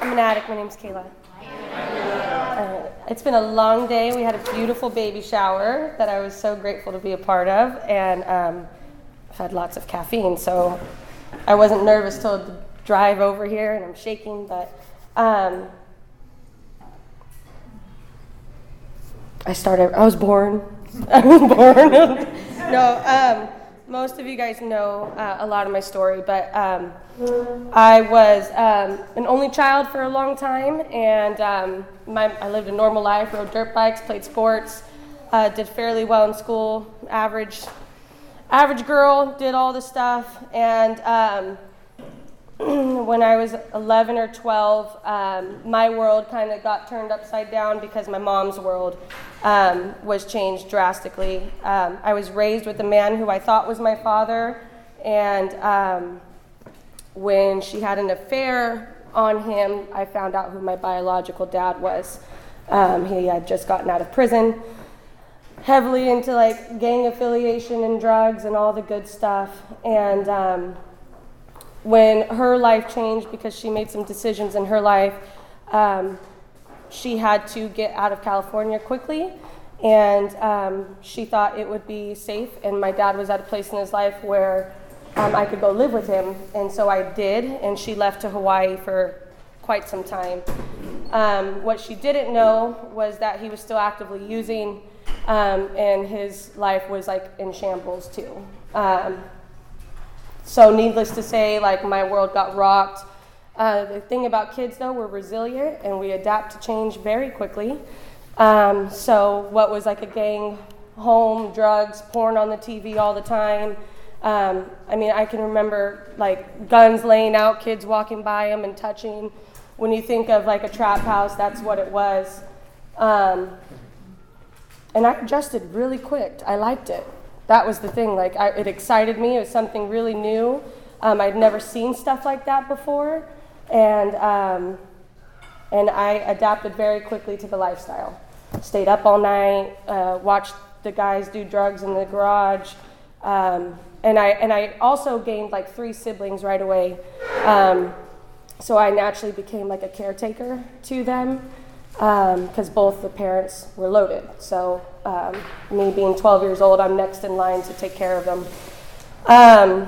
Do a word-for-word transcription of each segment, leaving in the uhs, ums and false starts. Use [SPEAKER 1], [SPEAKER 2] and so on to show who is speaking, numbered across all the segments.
[SPEAKER 1] I'm an addict. My name's Kayla. Uh, it's been a long day. We had a beautiful baby shower that I was so grateful to be a part of, and um, I've had lots of caffeine, so I wasn't nervous till the drive over here, and I'm shaking, but um, I started, I was born. I was born. no, um, most of you guys know uh, a lot of my story, but um, I was um, an only child for a long time, and um, my, I lived a normal life, rode dirt bikes, played sports, uh, did fairly well in school, average, average girl, did all the stuff, and um, when I was eleven or twelve, um, my world kind of got turned upside down because my mom's world um, was changed drastically. Um, I was raised with a man who I thought was my father, and um, when she had an affair on him, I found out who my biological dad was. Um, he had just gotten out of prison, heavily into like gang affiliation and drugs and all the good stuff, and um, when her life changed because she made some decisions in her life, um, she had to get out of California quickly, and um, she thought it would be safe, and my dad was at a place in his life where um, I could go live with him, and so I did, and she left to Hawaii for quite some time. Um, what she didn't know was that he was still actively using, um, and his life was like in shambles too. Um, So needless to say, like my world got rocked. Uh, the thing about kids, though, we're resilient and we adapt to change very quickly. Um, so what was like a gang home, drugs, porn on the T V all the time. Um, I mean, I can remember like guns laying out, kids walking by them and touching. When you think of like a trap house, that's what it was. Um, and I adjusted really quick. I liked it. That was the thing, like, I, it excited me. It was something really new. Um, I'd never seen stuff like that before, and um, and I adapted very quickly to the lifestyle. Stayed up all night, uh, watched the guys do drugs in the garage, um, and I and I also gained like three siblings right away, um, so I naturally became like a caretaker to them, because um, both the parents were loaded. So um, me being twelve years old, I'm next in line to take care of them. Um,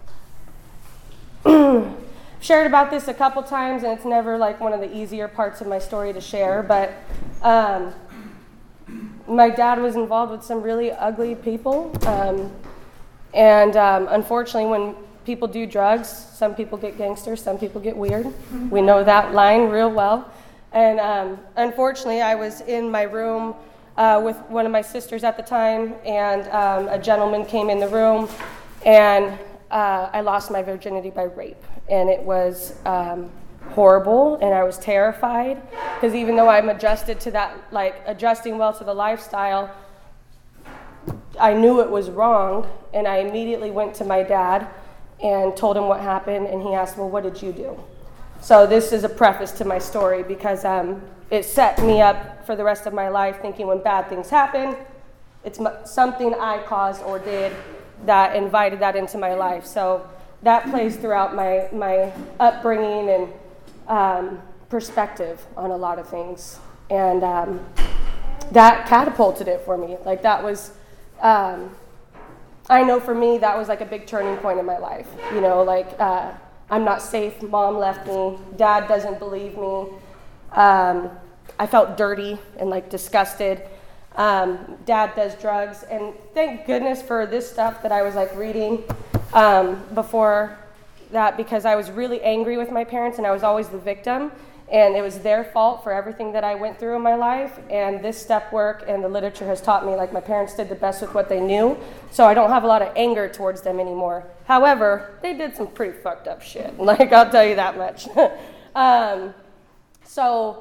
[SPEAKER 1] shared about this a couple times, and it's never like one of the easier parts of my story to share, but um, my dad was involved with some really ugly people, um, and um, unfortunately when people do drugs, some people get gangster, some people get weird. We know that line real well. And um, unfortunately, I was in my room uh, with one of my sisters at the time, and um, a gentleman came in the room, and uh, I lost my virginity by rape. And it was um, horrible, and I was terrified, because even though I'm adjusted to that, like adjusting well to the lifestyle, I knew it was wrong, and I immediately went to my dad and told him what happened, and he asked, well, what did you do? So this is a preface to my story, because um, it set me up for the rest of my life thinking when bad things happen, it's something I caused or did that invited that into my life. So that plays throughout my, my upbringing and um, perspective on a lot of things. And um, that catapulted it for me. Like that was, um, I know for me, that was like a big turning point in my life. You know, like, uh, I'm not safe, mom left me, dad doesn't believe me. Um, I felt dirty and like disgusted. Um, dad does drugs, and thank goodness for this stuff that I was like reading um, before that, because I was really angry with my parents and I was always the victim, and it was their fault for everything that I went through in my life. And this step work and the literature has taught me like my parents did the best with what they knew, so I don't have a lot of anger towards them anymore. However, they did some pretty fucked up shit, like I'll tell you that much. um, so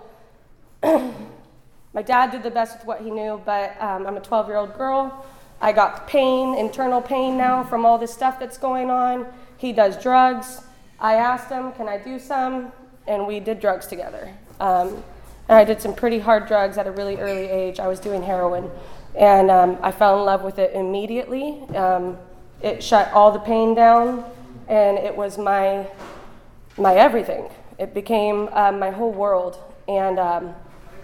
[SPEAKER 1] my dad did the best with what he knew, but um, I'm a twelve-year-old girl. I got pain, internal pain now from all this stuff that's going on. He does drugs. I asked him, can I do some? And we did drugs together. Um, and I did some pretty hard drugs at a really early age. I was doing heroin, and um, I fell in love with it immediately. Um, it shut all the pain down, and it was my my everything. It became uh, my whole world. And um,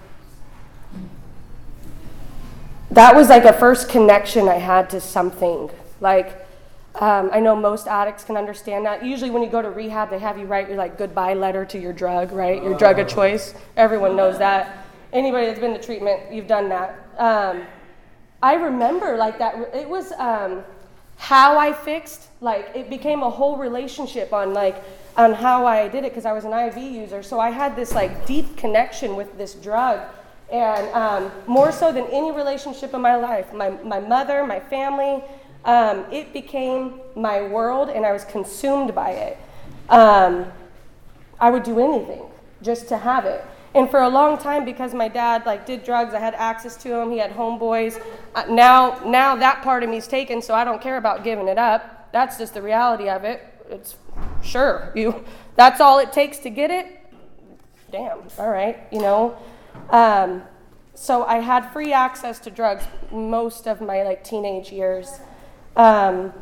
[SPEAKER 1] that was like a first connection I had to something. Like, um, I know most addicts can understand that. Usually when you go to rehab, they have you write your like goodbye letter to your drug, right? Your drug of choice. Everyone knows that. Anybody that's been to treatment, you've done that. Um, I remember like that. It was um, how I fixed. Like it became a whole relationship on like on how I did it because I was an I V user. So I had this like deep connection with this drug. And um, more so than any relationship in my life, my, my mother, my family, um, it became my world and I was consumed by it. Um, I would do anything just to have it. And for a long time, because my dad like did drugs, I had access to him, he had homeboys. Uh, now, now that part of me's taken, so I don't care about giving it up. That's just the reality of it. It's, sure, you. That's all it takes to get it? Damn, all right, you know. Um, so I had free access to drugs most of my like teenage years. Um,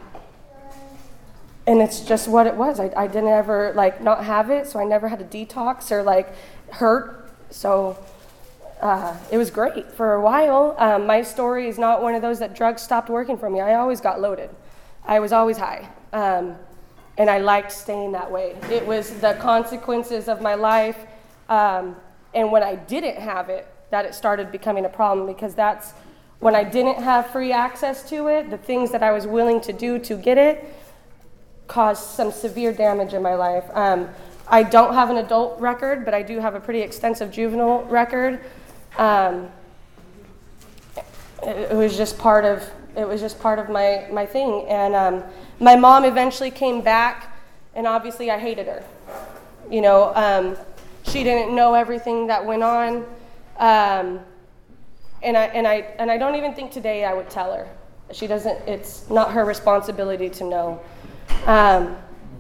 [SPEAKER 1] and it's just what it was. I, I didn't ever like not have it, so I never had to detox or like hurt. So uh, it was great for a while. Um, my story is not one of those that drugs stopped working for me. I always got loaded. I was always high. Um, and I liked staying that way. It was the consequences of my life. Um, And when I didn't have it, that it started becoming a problem because that's when I didn't have free access to it, the things that I was willing to do to get it caused some severe damage in my life. Um, I don't have an adult record, but I do have a pretty extensive juvenile record. Um, it, it was just part of it was just part of my, my thing. And um, my mom eventually came back, and obviously I hated her. You know, um, she didn't know everything that went on, um, and I and I and I don't even think today I would tell her. She doesn't. It's not her responsibility to know. Um,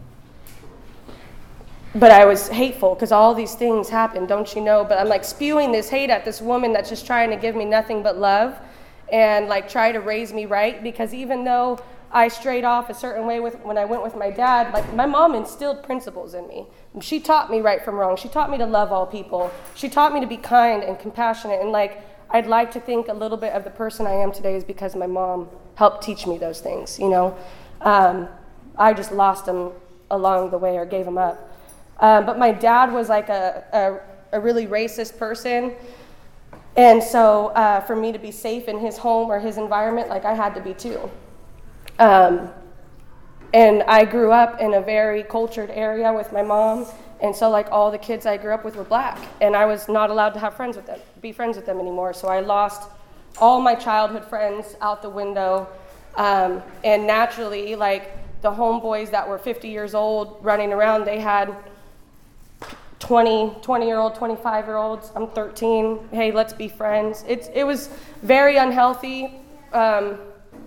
[SPEAKER 1] but I was hateful because all these things happened, don't you know? But I'm like spewing this hate at this woman that's just trying to give me nothing but love, and like try to raise me right. Because even though I strayed off a certain way with when I went with my dad, like my mom instilled principles in me. She taught me right from wrong. She taught me to love all people. She taught me to be kind and compassionate. And like, I'd like to think a little bit of the person I am today is because my mom helped teach me those things, you know. Um, I just lost them along the way or gave them up. Um, but my dad was like a, a, a really racist person. And so uh, for me to be safe in his home or his environment, like I had to be too. Um, and I grew up in a very cultured area with my mom, and so like all the kids I grew up with were black, and I was not allowed to have friends with them, be friends with them anymore. So I lost all my childhood friends out the window, um, and naturally, like the homeboys that were fifty years old running around, they had twenty, twenty-year-old, twenty-five-year-olds. I'm thirteen. Hey, let's be friends. It's it was very unhealthy. Um,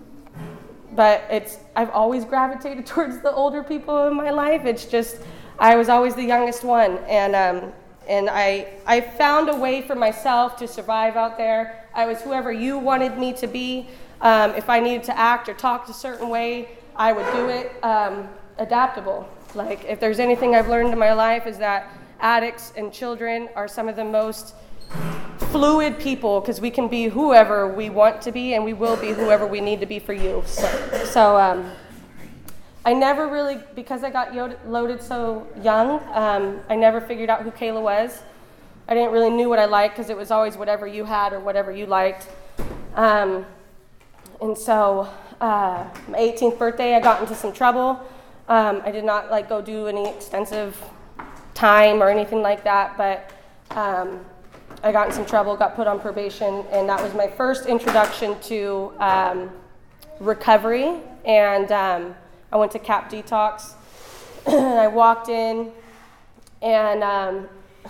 [SPEAKER 1] But it's I've always gravitated towards the older people in my life. It's just I was always the youngest one, and um, and I I found a way for myself to survive out there. I was whoever you wanted me to be. Um, if I needed to act or talk a certain way, I would do it. Um, adaptable. Like if there's anything I've learned in my life is that addicts and children are some of the most fluid people because we can be whoever we want to be and we will be whoever we need to be for you. So, so um, I never really, because I got loaded so young, um, I never figured out who Kayla was. I didn't really knew what I liked because it was always whatever you had or whatever you liked. Um, and so uh, my eighteenth birthday, I got into some trouble. Um, I did not like go do any extensive time or anything like that, but um, I got in some trouble, got put on probation, and that was my first introduction to um, recovery. And um, I went to Cap Detox, and I walked in, and um,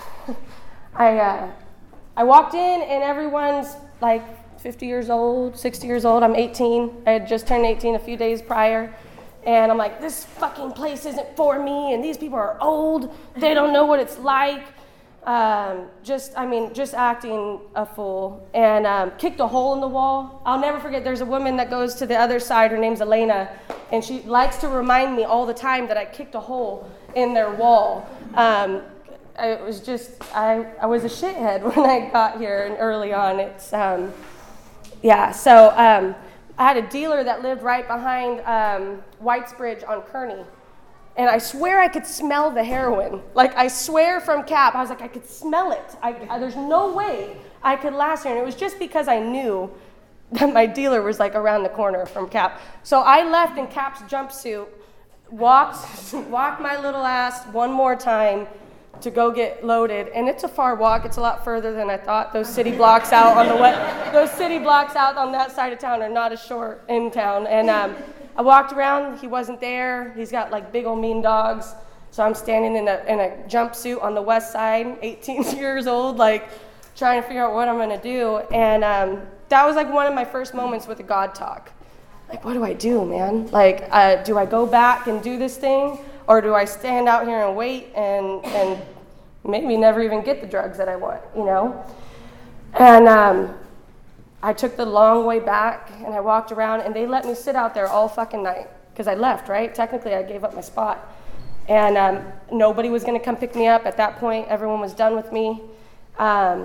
[SPEAKER 1] I uh, I walked in, and everyone's like fifty years old, sixty years old. I'm eighteen. I had just turned eighteen a few days prior. And I'm like, this fucking place isn't for me, and these people are old. They don't know what it's like. Um, just, I mean, just acting a fool. And um, kicked a hole in the wall. I'll never forget, there's a woman that goes to the other side. Her name's Elena. And she likes to remind me all the time that I kicked a hole in their wall. Um, it was just, I, I was a shithead when I got here and early on. It's, um, yeah, so um, I had a dealer that lived right behind um, Whitesbridge on Kearney. And I swear I could smell the heroin. Like, I swear from Cap, I was like, I could smell it. I, I, there's no way I could last here. And it was just because I knew that my dealer was, like, around the corner from Cap. So I left in Cap's jumpsuit, walked, walked my little ass one more time to go get loaded. And it's a far walk. It's a lot further than I thought. Those city blocks out on the west, those city blocks out on that side of town are not as short in town. And um, I walked around. He wasn't there. He's got like big old mean dogs. So I'm standing in a in a jumpsuit on the west side, eighteen years old, like trying to figure out what I'm gonna do. And um, that was like one of my first moments with a God talk. Like, what do I do, man? Like, uh, do I go back and do this thing? Or do I stand out here and wait and and maybe never even get the drugs that I want, you know? And um, I took the long way back, and I walked around, and they let me sit out there all fucking night, because I left, right? Technically, I gave up my spot. And um, nobody was going to come pick me up at that point. Everyone was done with me. Um,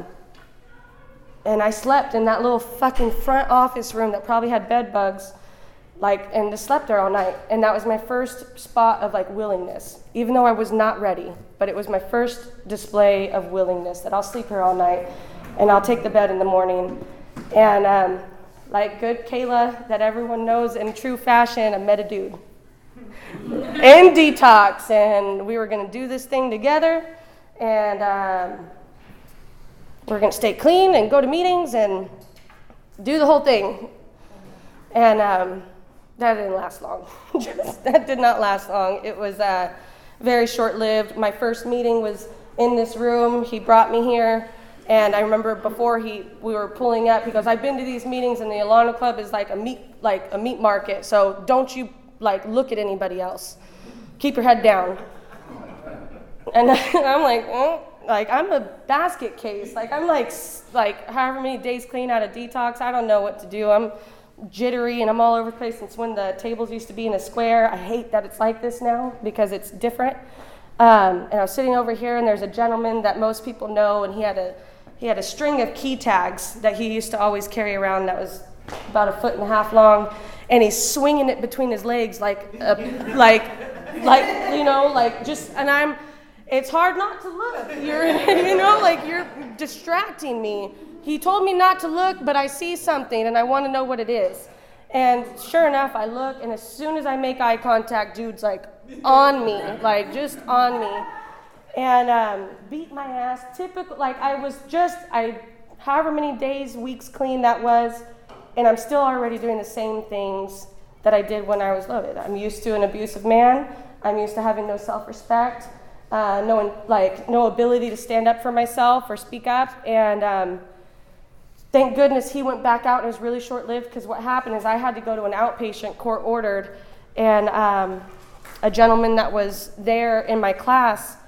[SPEAKER 1] and I slept in that little fucking front office room that probably had bed bugs. Like, and just slept there all night. And that was my first spot of like willingness, even though I was not ready. But it was my first display of willingness that I'll sleep here all night and I'll take the bed in the morning. And um, like good Kayla that everyone knows in true fashion, I met a dude in detox, and we were going to do this thing together, and um, we we're going to stay clean and go to meetings and do the whole thing. And um, that didn't last long. Just, that did not last long. It was uh, very short-lived. My first meeting was in this room. He brought me here, and I remember before he we were pulling up, he goes, "I've been to these meetings, and the Alana Club is like a meat like a meat market. So don't you like look at anybody else. Keep your head down." And I'm like, eh. Like I'm a basket case. Like I'm like like however many days clean out of detox. I don't know what to do. I'm jittery and I'm all over the place since when the tables used to be in a square. I hate that it's like this now because it's different. Um, and I was sitting over here, and there's a gentleman that most people know, and he had a he had a string of key tags that he used to always carry around that was about a foot and a half long, and he's swinging it between his legs like a, like like you know like just and I'm it's hard not to look. You're you know like you're distracting me. He told me not to look, but I see something, and I want to know what it is. And sure enough, I look, and as soon as I make eye contact, dude's like on me, like just on me, and um, beat my ass. Typical, like I was just, I, however many days, weeks clean that was, and I'm still already doing the same things that I did when I was loaded. I'm used to an abusive man. I'm used to having no self-respect, uh, no like no ability to stand up for myself or speak up, and. Um, Thank goodness he went back out, and it was really short-lived, because what happened is I had to go to an outpatient, court-ordered, and um, a gentleman that was there in my class,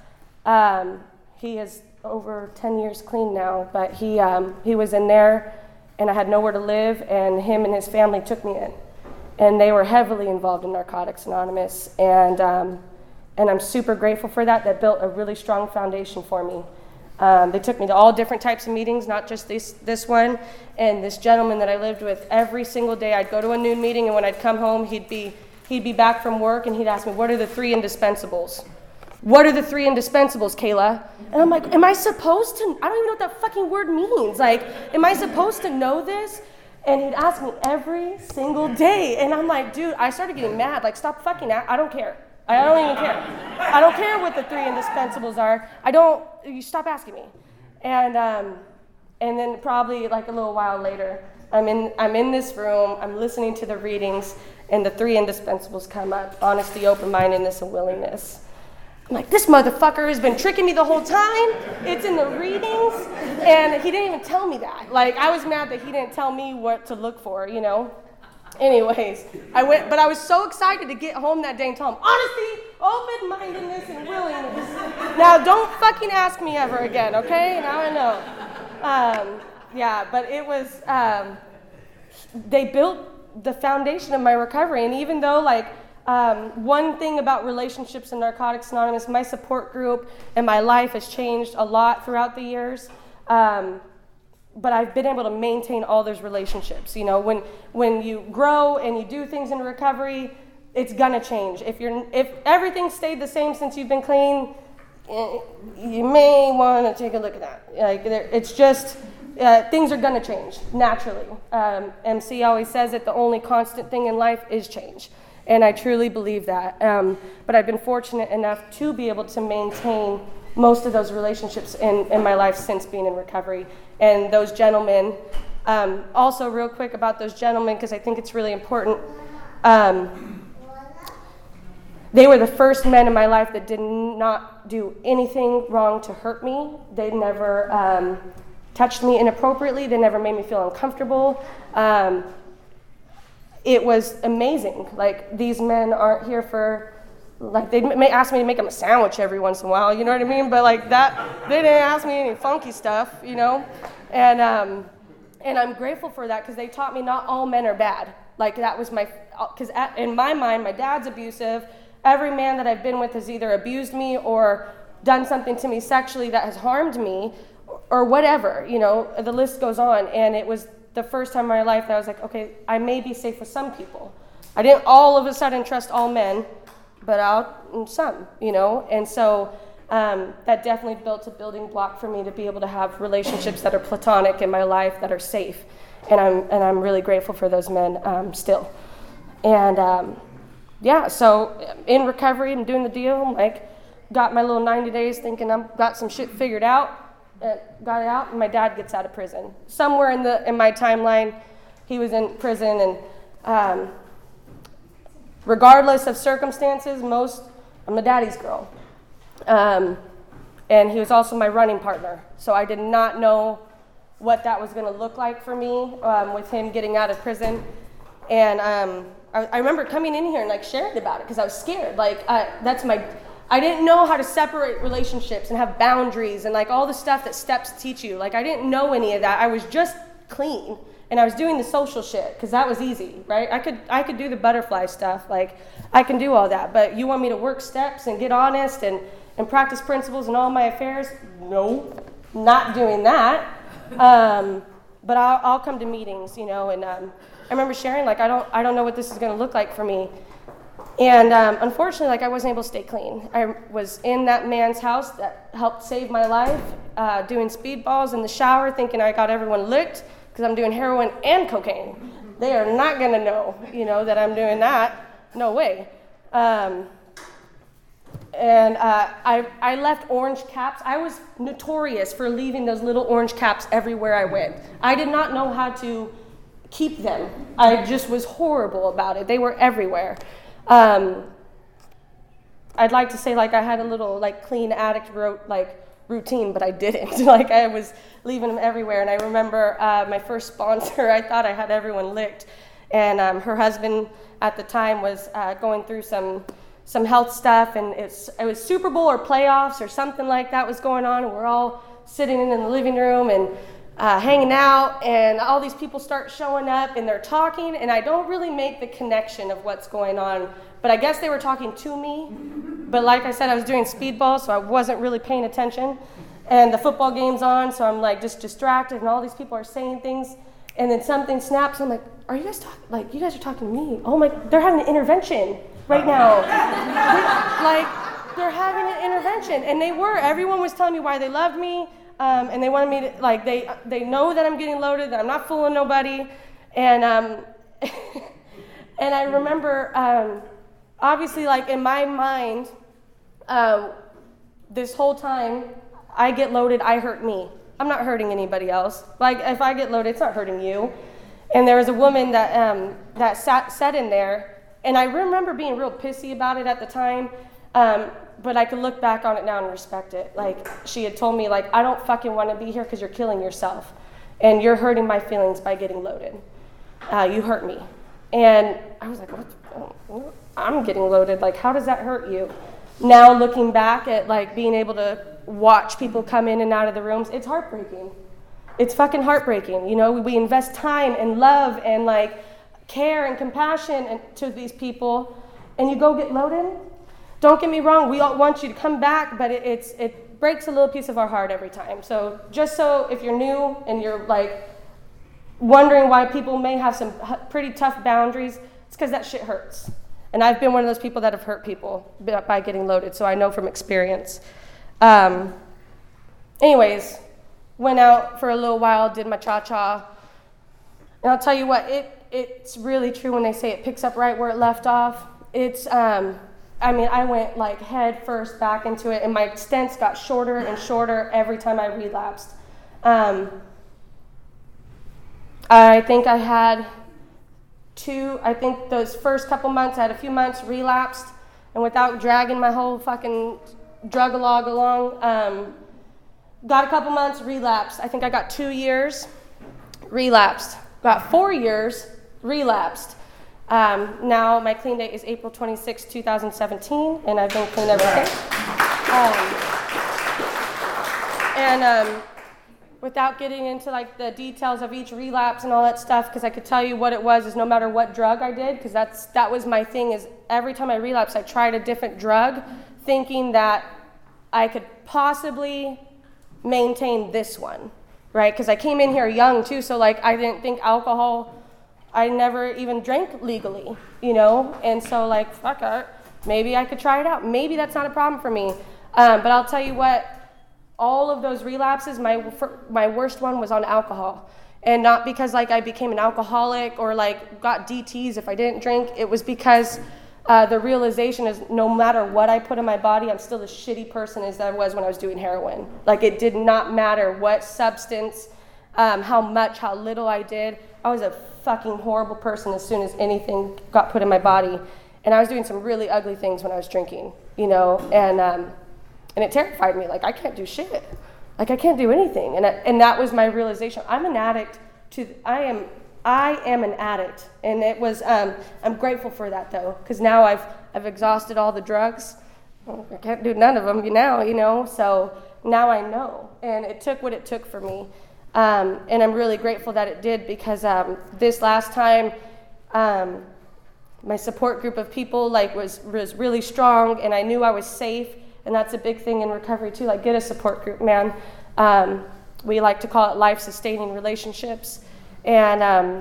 [SPEAKER 1] um, he is over ten years clean now, but he um, he was in there, and I had nowhere to live, and him and his family took me in, and they were heavily involved in Narcotics Anonymous, and um, and I'm super grateful for that. That built a really strong foundation for me. Um, they took me to all different types of meetings, not just this this one. And this gentleman that I lived with, every single day I'd go to a noon meeting, and when I'd come home, he'd be he'd be back from work, and he'd ask me, "What are the three indispensables? What are the three indispensables, Kayla?" And I'm like, "Am I supposed to? I don't even know what that fucking word means. Like, am I supposed to know this?" And he'd ask me every single day, and I'm like, "Dude," I started getting mad. Like, stop fucking. I don't care. I don't even care. I don't care what the three indispensables are. I don't, you stop asking me. And um, and then probably like a little while later, I'm in I'm in this room, I'm listening to the readings, and the three indispensables come up: honesty, open-mindedness, and willingness. I'm like, this motherfucker has been tricking me the whole time. It's in the readings, and he didn't even tell me that. Like, I was mad that he didn't tell me what to look for, you know? Anyways, I went, but I was so excited to get home that day and tell him, honesty, open-mindedness, and willingness. Now, don't fucking ask me ever again, okay? Now I know. Um, yeah, but it was, um, they built the foundation of my recovery, and even though, like, Um, one thing about Relationships in Narcotics Anonymous, my support group and my life has changed a lot throughout the years. Um, but I've been able to maintain all those relationships. You know, when when you grow and you do things in recovery, it's gonna change. If you're if everything stayed the same since you've been clean, you may want to take a look at that. Like, it's just uh, things are gonna change naturally. Um, M C always says that the only constant thing in life is change, and I truly believe that. Um, but I've been fortunate enough to be able to maintain most of those relationships in, in my life since being in recovery. And those gentlemen, um, also real quick about those gentlemen, because I think it's really important. Um, they were the first men in my life that did not do anything wrong to hurt me. They never um, touched me inappropriately. They never made me feel uncomfortable. Um, it was amazing. Like, these men aren't here for, like, they may ask me to make them a sandwich every once in a while, you know what I mean? But like that, they didn't ask me any funky stuff, you know? And um, and I'm grateful for that, because they taught me not all men are bad. Like, that was my, because in my mind, my dad's abusive. Every man that I've been with has either abused me or done something to me sexually that has harmed me, or whatever, you know, the list goes on. And it was the first time in my life that I was like, okay, I may be safe with some people. I didn't all of a sudden trust all men, but out some, you know, and so um, that definitely built a building block for me to be able to have relationships that are platonic in my life, that are safe, and I'm and I'm really grateful for those men um, still. And um, yeah, so in recovery, I'm doing the deal. Like, got my little ninety days, thinking I've got some shit figured out. Uh, got it out, and my dad gets out of prison. Somewhere in the in my timeline, he was in prison, and. Um, Regardless of circumstances, most, I'm a daddy's girl. Um, and he was also my running partner. So I did not know what that was going to look like for me um, with him getting out of prison. And um, I, I remember coming in here and like sharing about it because I was scared. Like, I, that's my, I didn't know how to separate relationships and have boundaries and like all the stuff that steps teach you. Like, I didn't know any of that. I was just clean. And I was doing the social shit because that was easy, right? I could I could do the butterfly stuff. Like, I can do all that. But you want me to work steps and get honest and, and practice principles in all my affairs? No, not doing that. Um, but I'll, I'll come to meetings, you know. And um, I remember sharing, like, I don't I don't know what this is going to look like for me. And um, unfortunately, like, I wasn't able to stay clean. I was in that man's house that helped save my life, uh, doing speedballs in the shower, thinking I got everyone licked. Because I'm doing heroin and cocaine. They are not going to know, you know, that I'm doing that. No way. Um, and uh, I, I left orange caps. I was notorious for leaving those little orange caps everywhere I went. I did not know how to keep them. I just was horrible about it. They were everywhere. Um, I'd like to say, like, I had a little, like, clean addict wrote, like, routine, but I didn't. Like, I was leaving them everywhere. And I remember uh, my first sponsor, I thought I had everyone licked. And um, her husband at the time was uh, going through some some health stuff, and it's, it was Super Bowl or playoffs or something like that was going on, and we're all sitting in the living room and uh, hanging out, and all these people start showing up, and they're talking, and I don't really make the connection of what's going on, but I guess they were talking to me. But like I said, I was doing speedball, so I wasn't really paying attention. And the football game's on, so I'm like just distracted, and all these people are saying things. And then something snaps, and I'm like, are you guys talking, like, you guys are talking to me? Oh my, they're having an intervention right now. They're, like, they're having an intervention. And they were, everyone was telling me why they loved me, um, and they wanted me to, like, they they know that I'm getting loaded, that I'm not fooling nobody. And, um, and I remember, um, obviously, like, in my mind, uh, this whole time, I get loaded, I hurt me. I'm not hurting anybody else. Like, if I get loaded, it's not hurting you. And there was a woman that um, that sat, sat in there, and I remember being real pissy about it at the time, um, but I could look back on it now and respect it. Like, she had told me, like, I don't fucking want to be here because you're killing yourself, and you're hurting my feelings by getting loaded. Uh, you hurt me. And I was like, what? I'm getting loaded. Like, how does that hurt you? Now looking back at, like, being able to watch people come in and out of the rooms, it's heartbreaking. It's fucking heartbreaking. You know, we invest time and love and, like, care and compassion and, to these people, and you go get loaded, don't get me wrong, we all want you to come back, but it, it's it breaks a little piece of our heart every time. So just so if you're new and you're like wondering why people may have some pretty tough boundaries, it's because that shit hurts. And I've been one of those people that have hurt people by getting loaded, so I know from experience. Um, anyways, went out for a little while, did my cha-cha. And I'll tell you what, it it's really true when they say it picks up right where it left off. It's, um, I mean, I went like head first back into it, and my stents got shorter and shorter every time I relapsed. Um, I think I had two, I think those first couple months, I had a few months relapsed, and without dragging my whole fucking drug-a-log along, um, got a couple months, relapsed. I think I got two years, relapsed. Got four years, relapsed. Um, now my clean date is April twenty-sixth, twenty seventeen, and I've been clean ever since. Um, and um, without getting into like the details of each relapse and all that stuff, because I could tell you what it was is no matter what drug I did, because that's that was my thing, is every time I relapsed, I tried a different drug, thinking that I could possibly maintain this one, right? Because I came in here young too, so like I didn't think alcohol, I never even drank legally, you know? And so like, fuck it, maybe I could try it out. Maybe that's not a problem for me. Um, but I'll tell you what, all of those relapses, my my worst one was on alcohol. And not because like I became an alcoholic or like got D Ts if I didn't drink. It was because uh, the realization is no matter what I put in my body, I'm still the shitty person as I was when I was doing heroin. Like it did not matter what substance, um, how much, how little I did. I was a fucking horrible person as soon as anything got put in my body. And I was doing some really ugly things when I was drinking, you know, and um, and it terrified me. Like, I can't do shit. Like, I can't do anything. And I, and that was my realization. I'm an addict to, I am, I am an addict. And it was, um, I'm grateful for that though, because now I've, I've exhausted all the drugs. I can't do none of them now, you know, so now I know. And it took what it took for me. Um, and I'm really grateful that it did, because um, this last time, um, my support group of people like was was really strong, and I knew I was safe, and that's a big thing in recovery too. Like, get a support group, man. Um, we like to call it life-sustaining relationships, and um,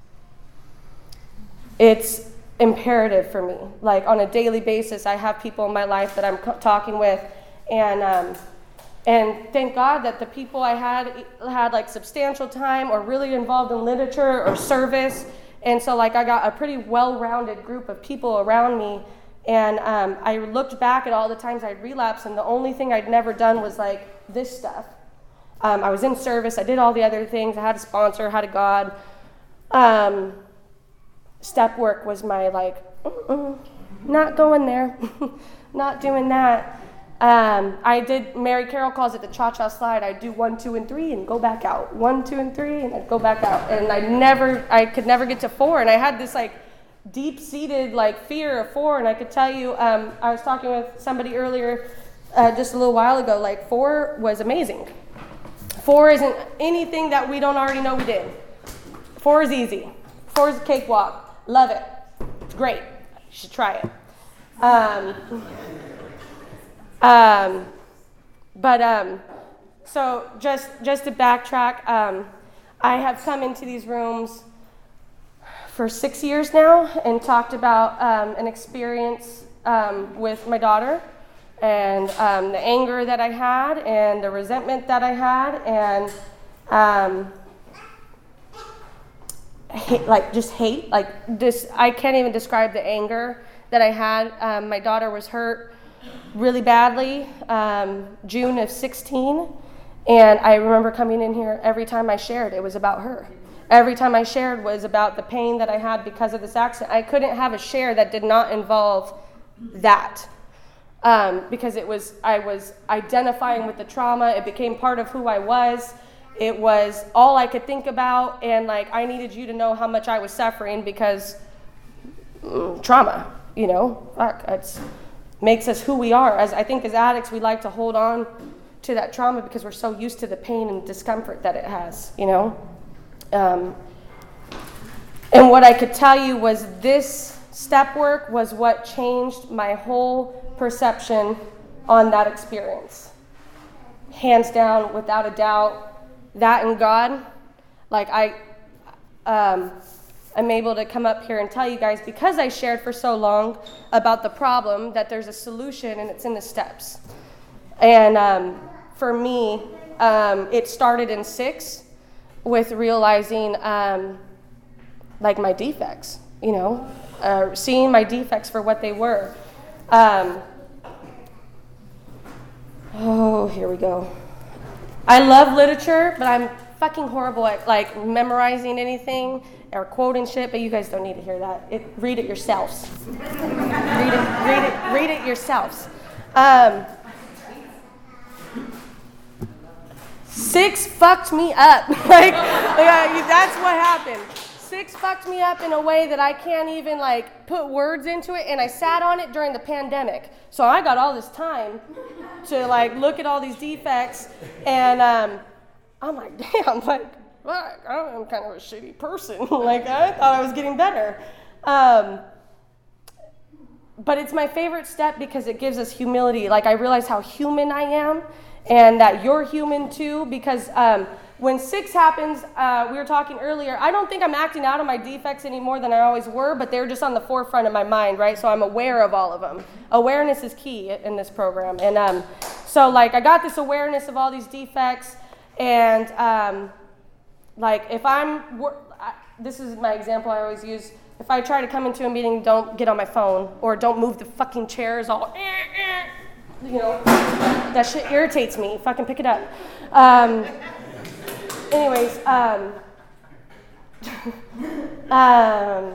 [SPEAKER 1] it's imperative for me. Like, on a daily basis, I have people in my life that I'm co- talking with, and um, and thank God that the people I had had like substantial time or really involved in literature or service. And so like I got a pretty well-rounded group of people around me, and um, I looked back at all the times I'd relapsed, and the only thing I'd never done was like this stuff. Um, I was in service, I did all the other things, I had a sponsor, had a God. Um, step work was my like, mm-mm, not going there, not doing that. Um, I did, Mary Carroll calls it the cha-cha slide. I'd do one, two, and three and go back out. One, two, and three, and I'd go back out. And I never, I could never get to four. And I had this like deep-seated like fear of four. And I could tell you, um, I was talking with somebody earlier uh, just a little while ago, like four was amazing. Four isn't anything that we don't already know we did. Four is easy. Four is a cakewalk. Love it. It's great. You should try it. Um, Um, but, um, so just, just to backtrack, um, I have come into these rooms for six years now and talked about, um, an experience, um, with my daughter, and, um, the anger that I had and the resentment that I had, and, um, hate, like just hate, like this, I can't even describe the anger that I had. Um, my daughter was hurt really badly, um, June of sixteen, and I remember coming in here every time I shared, it was about her. Every time I shared was about the pain that I had because of this accident. I couldn't have a share that did not involve that, um, because it was, I was identifying with the trauma. It became part of who I was. It was all I could think about, and like I needed you to know how much I was suffering because mm, trauma, you know, fuck, it's makes us who we are. As I think as addicts, we like to hold on to that trauma because we're so used to the pain and discomfort that it has, you know? Um, and what I could tell you was this step work was what changed my whole perception on that experience. Hands down, without a doubt, that and God, like I, um, I'm able to come up here and tell you guys, because I shared for so long about the problem, that there's a solution and it's in the steps. And um, for me, um, it started in six with realizing um, like my defects, you know, uh, seeing my defects for what they were. Um, oh, here we go. I love literature, but I'm fucking horrible at like memorizing anything or quoting shit, but you guys don't need to hear that. It, read it yourselves. read it, read it, read it yourselves. Um, six fucked me up. like, like that's what happened. Six fucked me up in a way that I can't even like put words into it, and I sat on it during the pandemic. So I got all this time to like look at all these defects, and um, I'm like, damn, like, fuck, I'm kind of a shitty person. like, I thought I was getting better. Um, but it's my favorite step because it gives us humility. Like, I realize how human I am, and that you're human too, because um, when six happens, uh, we were talking earlier, I don't think I'm acting out on my defects any more than I always were, but they're just on the forefront of my mind, right? So I'm aware of all of them. Awareness is key in this program. And um, so, like, I got this awareness of all these defects, and, um, like, if I'm, I, this is my example I always use, if I try to come into a meeting, don't get on my phone, or don't move the fucking chairs all, eh, eh, you know, that shit irritates me. Fucking pick it up. Um, anyways, um, um,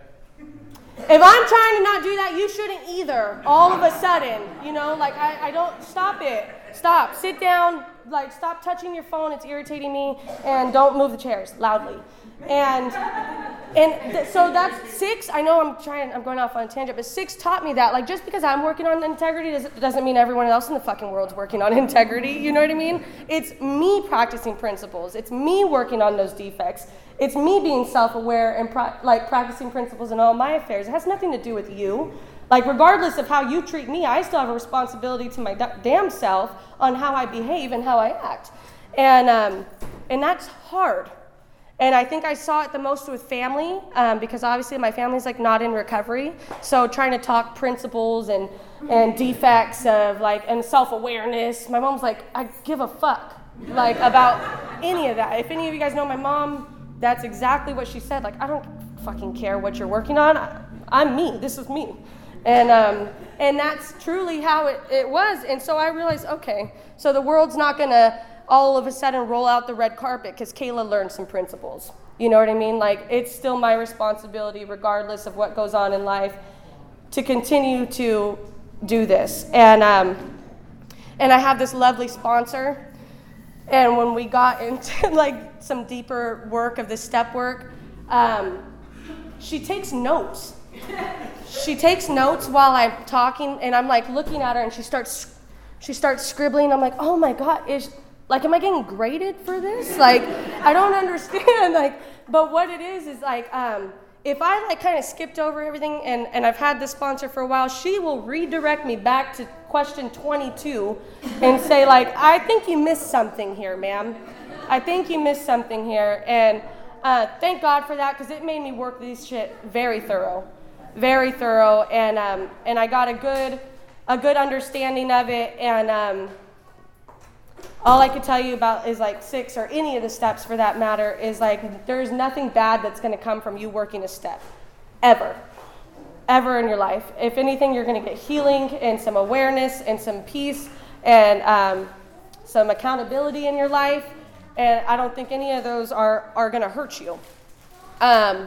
[SPEAKER 1] if I'm trying to not do that, you shouldn't either. All of a sudden, you know, like I, I don't, stop it. Stop, sit down, like stop touching your phone, it's irritating me, and don't move the chairs loudly. And and th- so that's six. I know I'm trying, I'm going off on a tangent, but six taught me that, like, just because I'm working on integrity doesn't, doesn't mean everyone else in the fucking world's working on integrity, you know what I mean? It's me practicing principles. It's me working on those defects. It's me being self-aware and pra- like practicing principles in all my affairs. It has nothing to do with you. Like, regardless of how you treat me, I still have a responsibility to my d- damn self on how I behave and how I act. And um, and that's hard. And I think I saw it the most with family, um, because obviously my family's like not in recovery. So trying to talk principles and, and defects of like, and self-awareness. My mom's like, I give a fuck, like, about any of that. If any of you guys know my mom, that's exactly what she said. Like, I don't fucking care what you're working on. I, I'm me. This is me. And um, and that's truly how it, it was. And so I realized, okay, so the world's not going to all of a sudden roll out the red carpet because Kayla learned some principles. You know what I mean? Like, it's still my responsibility, regardless of what goes on in life, to continue to do this. And um, and I have this lovely sponsor. And when we got into like some deeper work of this step work, um, she takes notes. She takes notes while I'm talking, and I'm like looking at her, and she starts she starts scribbling. I'm like, oh my God, is like, am I getting graded for this? Like, I don't understand. Like, but what it is is like, um, if I like kind of skipped over everything, and, and I've had this sponsor for a while, she will redirect me back to question twenty-two and say like, I think you missed something here, ma'am. I think you missed something here. And uh, thank God for that, because it made me work this shit very thorough, very thorough. And um, and I got a good a good understanding of it. And um, all I could tell you about is like six, or any of the steps for that matter, is like there's nothing bad that's going to come from you working a step, ever, ever in your life. If anything, you're going to get healing and some awareness and some peace and um, some accountability in your life. And I don't think any of those are, are going to hurt you. Um,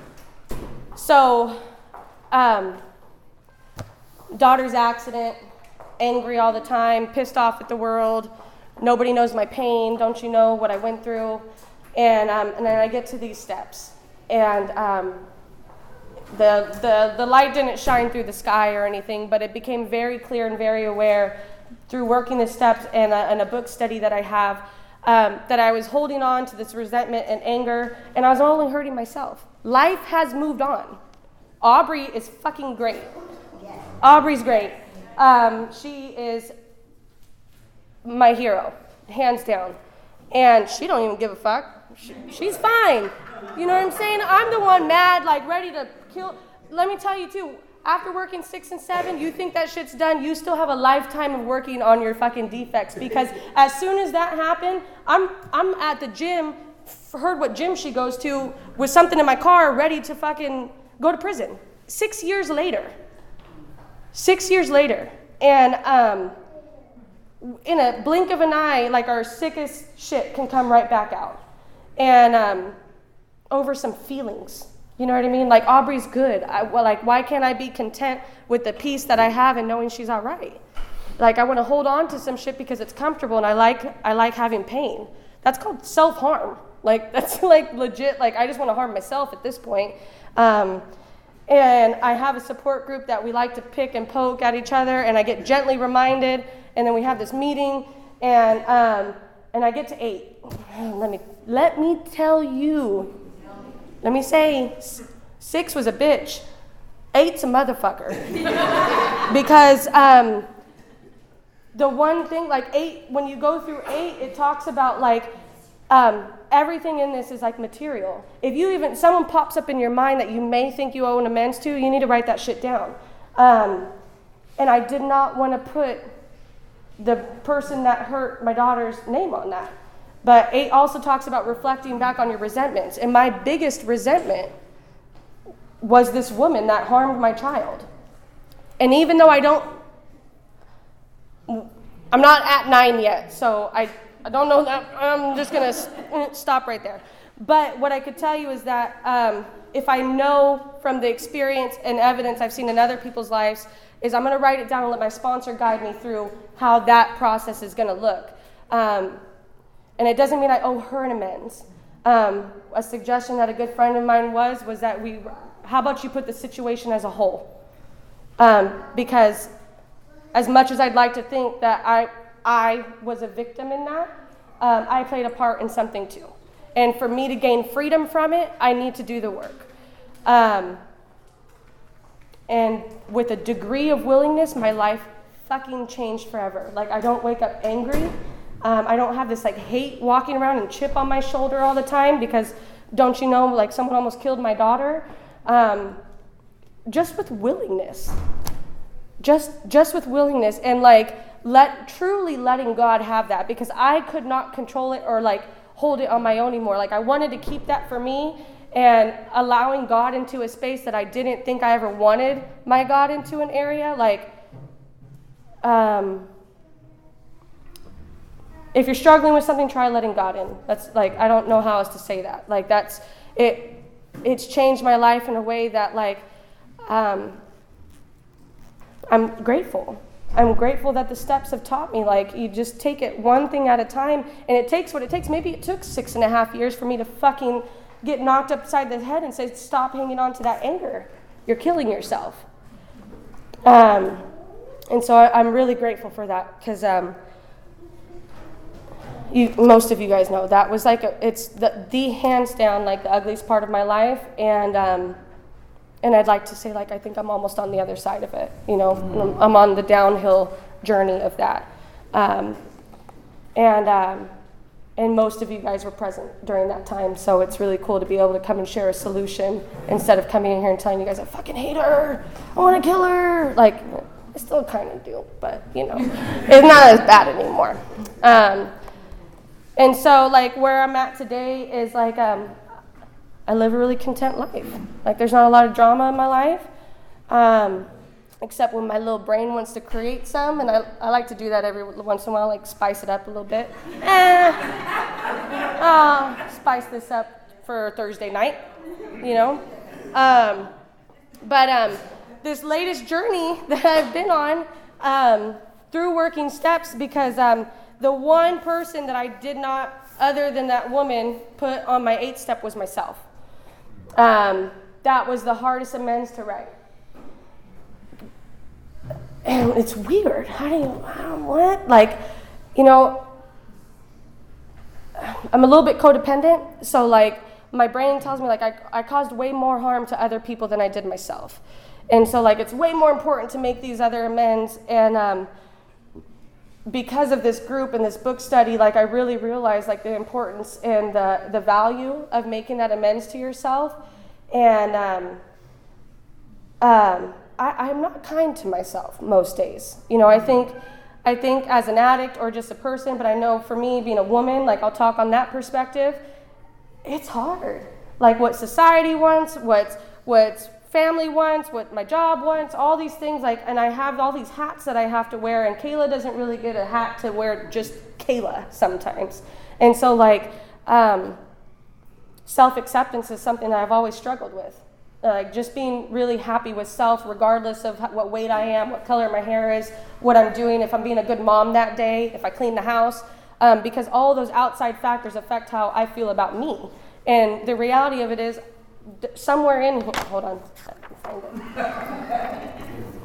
[SPEAKER 1] so, um, daughter's accident, angry all the time, pissed off at the world. Nobody knows my pain. Don't you know what I went through? And um, and then I get to these steps, and um, the the the light didn't shine through the sky or anything, but it became very clear and very aware through working the steps and a, and a book study that I have, um, that I was holding on to this resentment and anger, and I was only hurting myself. Life has moved on. Aubrey is fucking great. Aubrey's great. Um, she is my hero, hands down. And she don't even give a fuck. She, she's fine. You know what I'm saying? I'm the one mad, like ready to kill. Let me tell you too, after working six and seven, you think that shit's done, you still have a lifetime of working on your fucking defects. Because as soon as that happened, I'm I'm at the gym, heard what gym she goes to, with something in my car, ready to fucking go to prison. Six years later. Six years later. And um, in a blink of an eye, like our sickest shit can come right back out. And um, over some feelings. You know what I mean? Like, Aubrey's good. I, well, like, why can't I be content with the peace that I have and knowing she's all right? Like, I want to hold on to some shit because it's comfortable, and I like I like having pain. That's called self-harm. Like, that's like legit. Like, I just want to harm myself at this point. Um, and I have a support group that we like to pick and poke at each other, and I get gently reminded, and then we have this meeting, and um, and I get to eight. Let me let me tell you. Let me say, six was a bitch. Eight's a motherfucker. Because um, the one thing, like eight, when you go through eight, it talks about like um, everything in this is like material. If you even, someone pops up in your mind that you may think you owe an amends to, you need to write that shit down. Um, and I did not want to put the person that hurt my daughter's name on that. But eight also talks about reflecting back on your resentments. And my biggest resentment was this woman that harmed my child. And even though I don't, I'm not at nine yet, so I, I don't know that, I'm just going to stop right there. But what I could tell you is that um, if I know from the experience and evidence I've seen in other people's lives, is I'm going to write it down and let my sponsor guide me through how that process is going to look. Um, And it doesn't mean I owe her an amends. Um, a suggestion that a good friend of mine was, was that we, how about you put the situation as a whole? Um, because as much as I'd like to think that I, I was a victim in that, um, I played a part in something too. And for me to gain freedom from it, I need to do the work. Um, and with a degree of willingness, my life fucking changed forever. Like, I don't wake up angry. Um, I don't have this like hate walking around and chip on my shoulder all the time because don't you know, like someone almost killed my daughter. Um, just with willingness, just just with willingness and like let truly letting God have that, because I could not control it or like hold it on my own anymore. Like I wanted to keep that for me, and allowing God into a space that I didn't think I ever wanted my God into an area. Like, um. If you're struggling with something, try letting God in. That's like, I don't know how else to say that. Like that's, it, it's changed my life in a way that like, um, I'm grateful. I'm grateful that the steps have taught me, like you just take it one thing at a time, and it takes what it takes. Maybe it took six and a half years for me to fucking get knocked upside the head and say, stop hanging on to that anger. You're killing yourself. Um, and so I, I'm really grateful for that, because, um, You, most of you guys know that was like a, it's the, the hands down like the ugliest part of my life, and um, and I'd like to say like I think I'm almost on the other side of it. You know, I'm, I'm on the downhill journey of that, um, and um, and most of you guys were present during that time, so it's really cool to be able to come and share a solution instead of coming in here and telling you guys I fucking hate her, I want to kill her. Like I still kind of do, but you know, it's not as bad anymore. Um, And so, like, where I'm at today is, like, um, I live a really content life. Like, there's not a lot of drama in my life, um, except when my little brain wants to create some, and I, I like to do that every once in a while, like, spice it up a little bit. Eh, uh, spice this up for Thursday night, you know? Um, but um, this latest journey that I've been on um, through working steps, because... Um, The one person that I did not, other than that woman, put on my eighth step was myself. Um, that was the hardest amends to write. And it's weird. How do you, I don't what? Like, you know, I'm a little bit codependent. So, like, my brain tells me, like, I, I caused way more harm to other people than I did myself. And so, like, it's way more important to make these other amends. And um, because of this group and this book study, like, I really realized, like, the importance and the, the value of making that amends to yourself. And um, um, I, I'm not kind to myself most days. You know, I think, I think as an addict or just a person, but I know for me, being a woman, like, I'll talk on that perspective, it's hard. Like, what society wants, what's, what's family wants, what my job wants, all these things, like, and I have all these hats that I have to wear, and Kayla doesn't really get a hat to wear just Kayla sometimes. And so, like, um, self-acceptance is something that I've always struggled with. Like, just being really happy with self, regardless of what weight I am, what color my hair is, what I'm doing, if I'm being a good mom that day, if I clean the house, um, because all those outside factors affect how I feel about me. And the reality of it is, somewhere in, hold on, find it.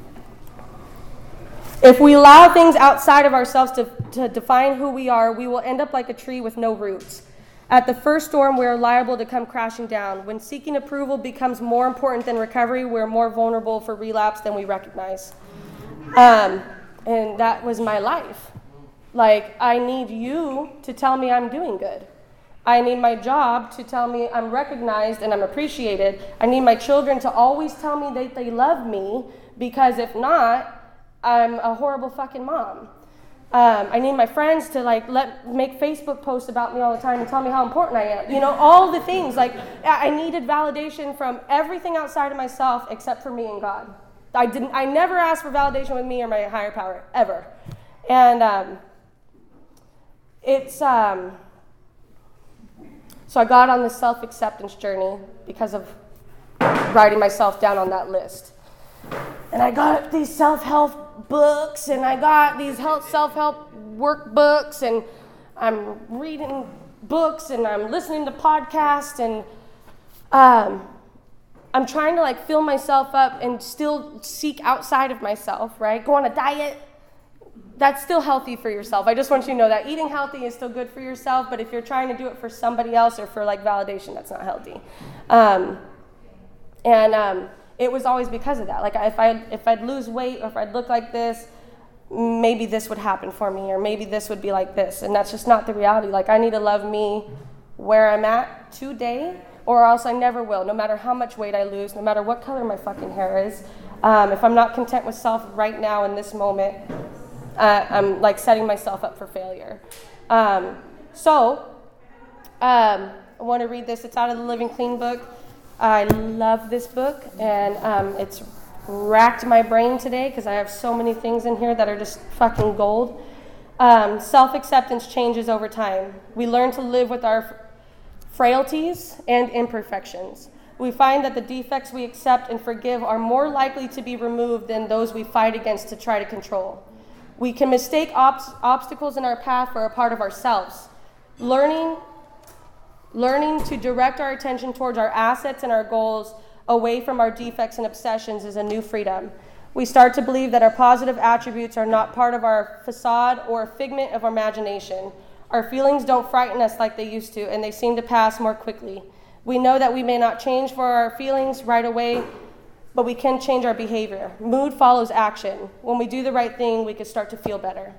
[SPEAKER 1] If we allow things outside of ourselves to, to define who we are, we will end up like a tree with no roots. At the first storm, we are liable to come crashing down. When seeking approval becomes more important than recovery, we're more vulnerable for relapse than we recognize. Um, and that was my life. Like, I need you to tell me I'm doing good. I need my job to tell me I'm recognized and I'm appreciated. I need my children to always tell me that they love me, because if not, I'm a horrible fucking mom. Um, I need my friends to, like, let make Facebook posts about me all the time and tell me how important I am. You know, all the things. Like, I needed validation from everything outside of myself except for me and God. I didn't. I never asked for validation with me or my higher power, ever. And um, it's... Um, So I got on this self-acceptance journey because of writing myself down on that list. And I got these self-help books, and I got these health self-help workbooks, and I'm reading books, and I'm listening to podcasts, and um, I'm trying to, like, fill myself up and still seek outside of myself, right? Go on a diet. That's still healthy for yourself. I just want you to know that eating healthy is still good for yourself, but if you're trying to do it for somebody else or for, like, validation, that's not healthy. Um, and um, it was always because of that. Like, if, I, if I'd lose weight or if I'd look like this, maybe this would happen for me, or maybe this would be like this. And that's just not the reality. Like, I need to love me where I'm at today, or else I never will, no matter how much weight I lose, no matter what color my fucking hair is. Um, if I'm not content with self right now in this moment, Uh, I'm, like, setting myself up for failure. Um, so, um, I want to read this. It's out of the Living Clean book. I love this book, and um, it's racked my brain today because I have so many things in here that are just fucking gold. Um, self-acceptance changes over time. We learn to live with our frailties and imperfections. We find that the defects we accept and forgive are more likely to be removed than those we fight against to try to control. We can mistake ob- obstacles in our path for a part of ourselves. Learning, learning to direct our attention towards our assets and our goals away from our defects and obsessions is a new freedom. We start to believe that our positive attributes are not part of our facade or a figment of our imagination. Our feelings don't frighten us like they used to, and they seem to pass more quickly. We know that we may not change for our feelings right away, but we can change our behavior. Mood follows action. When we do the right thing, we can start to feel better.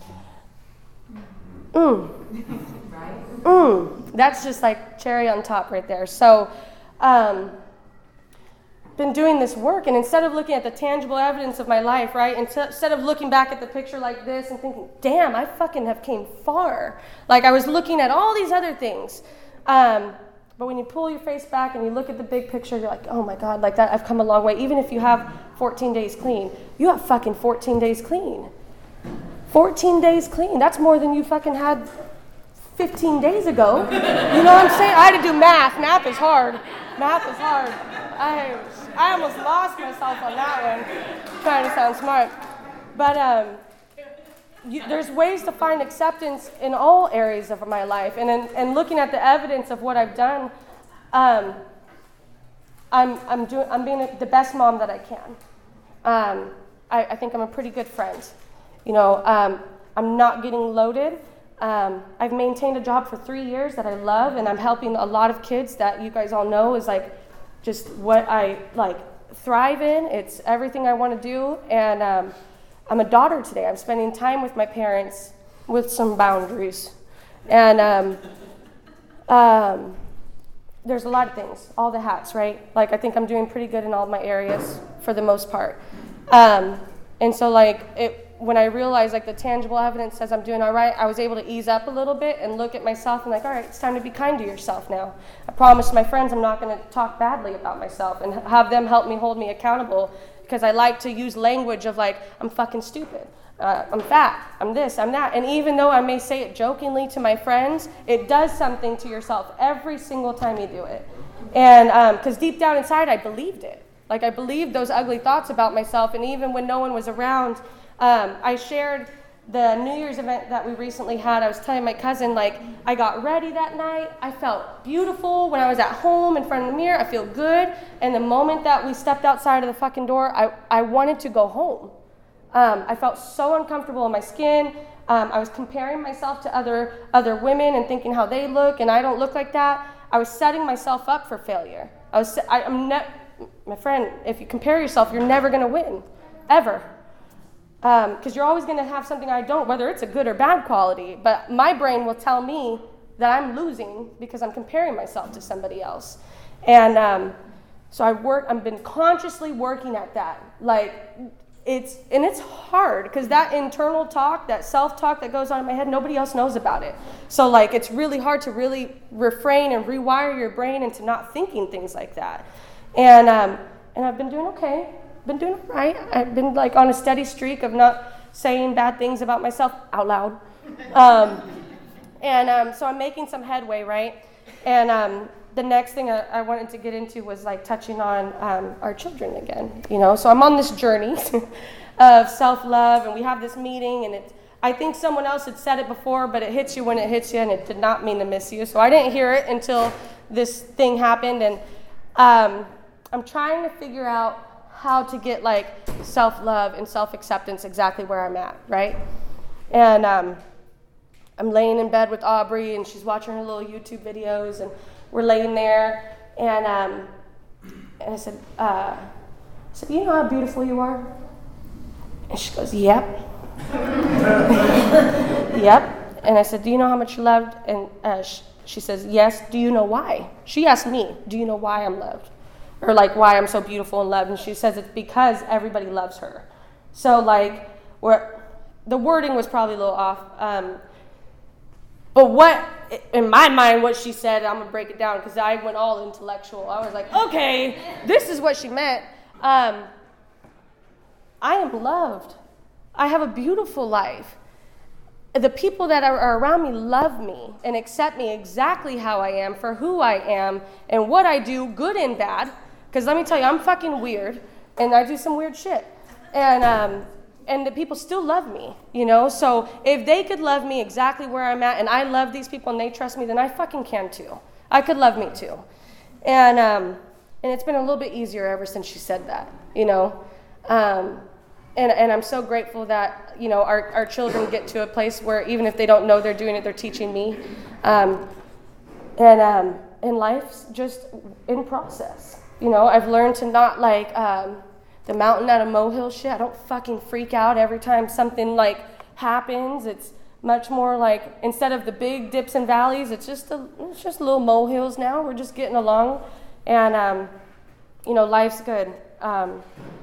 [SPEAKER 1] Mm. Mm. That's just like cherry on top right there. So, um, been doing this work, and instead of looking at the tangible evidence of my life, right, instead of looking back at the picture like this and thinking, damn, I fucking have came far. Like, I was looking at all these other things. Um, But when you pull your face back and you look at the big picture, you're like, oh my God, like that, I've come a long way. Even if you have fourteen days clean, you have fucking fourteen days clean. fourteen days clean, that's more than you fucking had fifteen days ago. You know what I'm saying? I had to do math. Math is hard. Math is hard. I I almost lost myself on that one, trying to sound smart. But um, You, there's ways to find acceptance in all areas of my life. And in, and looking at the evidence of what I've done, um, I'm I'm doing I'm being the best mom that I can. Um, I, I think I'm a pretty good friend. You know, um, I'm not getting loaded Um, I've maintained a job for three years that I love, and I'm helping a lot of kids that you guys all know is like just what I like thrive in. It's everything I want to do, and um, I'm a daughter today. I'm spending time with my parents with some boundaries, and um, um, there's a lot of things, all the hats, right? Like I think I'm doing pretty good in all my areas for the most part, um, and so like it. When I realized like the tangible evidence says I'm doing all right, I was able to ease up a little bit and look at myself and like, all right, it's time to be kind to yourself now. I promised my friends I'm not going to talk badly about myself and have them help me hold me accountable, because I like to use language of like, I'm fucking stupid, uh, I'm fat, I'm this, I'm that. And even though I may say it jokingly to my friends, it does something to yourself every single time you do it. And because um, deep down inside, I believed it. Like I believed those ugly thoughts about myself. And even when no one was around, Um, I shared the New Year's event that we recently had. I was telling my cousin, like, I got ready that night. I felt beautiful when I was at home in front of the mirror. I feel good. And the moment that we stepped outside of the fucking door, I, I wanted to go home. Um, I felt so uncomfortable in my skin. Um, I was comparing myself to other other women and thinking how they look, and I don't look like that. I was setting myself up for failure. I was, I, I'm ne- my friend, if you compare yourself, you're never going to win, ever. Because um, you're always going to have something I don't, whether it's a good or bad quality. But my brain will tell me that I'm losing because I'm comparing myself to somebody else. And um, so I work. I've been consciously working at that. Like it's and it's hard because that internal talk, that self-talk that goes on in my head, nobody else knows about it. So like it's really hard to really refrain and rewire your brain into not thinking things like that. And um, and I've been doing okay. Been doing all right. I've been like on a steady streak of not saying bad things about myself out loud. Um, and um, so I'm making some headway, right? And um, the next thing I, I wanted to get into was like touching on um, our children again, you know? So I'm on this journey of self-love, and we have this meeting, and it, I think someone else had said it before, but it hits you when it hits you, and it did not mean to miss you. So I didn't hear it until this thing happened, and um, I'm trying to figure out how to get like self-love and self-acceptance exactly where I'm at, right? And um, I'm laying in bed with Aubrey, and she's watching her little YouTube videos, and we're laying there, and um, and I said, uh, I said, you know how beautiful you are? And she goes, yep. Yep. And I said, do you know how much you're loved? And uh, she, she says, yes. Do you know why? She asked me, do you know why I'm loved? Or like why I'm so beautiful and loved, and she says it's because everybody loves her. So like, we're, the wording was probably a little off, um, but what, in my mind, what she said, I'm gonna break it down because I went all intellectual. I was like, okay, this is what she meant. Um, I am loved. I have a beautiful life. The people that are, are around me love me and accept me exactly how I am, for who I am, and what I do, good and bad. Because let me tell you, I'm fucking weird, and I do some weird shit. And um, and the people still love me, you know? So if they could love me exactly where I'm at, and I love these people and they trust me, then I fucking can too. I could love me too. And um, and it's been a little bit easier ever since she said that, you know? Um, and, and I'm so grateful that, you know, our, our children get to a place where even if they don't know they're doing it, they're teaching me. Um, and, um, and life's just in process. You know, I've learned to not like um, the mountain out of molehill shit. I don't fucking freak out every time something like happens. It's much more like, instead of the big dips and valleys, it's just a, it's just little molehills now. We're just getting along, and um, you know, life's good. Um,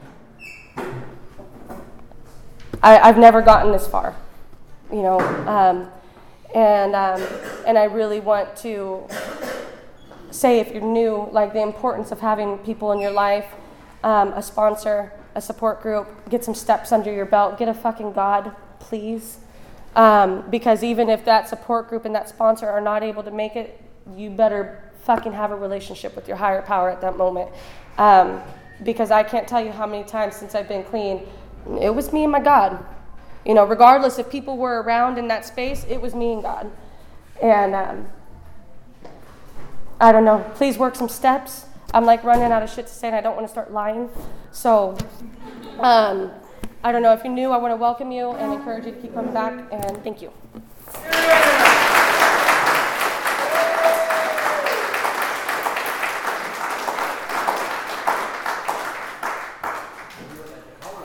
[SPEAKER 1] I, I've never gotten this far, you know, um, and um, and I really want to say, if you're new, like the importance of having people in your life, um, a sponsor, a support group, get some steps under your belt, get a fucking God, please. Um, because even if that support group and that sponsor are not able to make it, you better fucking have a relationship with your higher power at that moment. Um, because I can't tell you how many times since I've been clean, it was me and my God. You know, regardless if people were around in that space, it was me and God. And um, I don't know, please work some steps. I'm like running out of shit to say, and I don't want to start lying. So, um, I don't know, if you're new, I want to welcome you and encourage you to keep coming back, and thank you.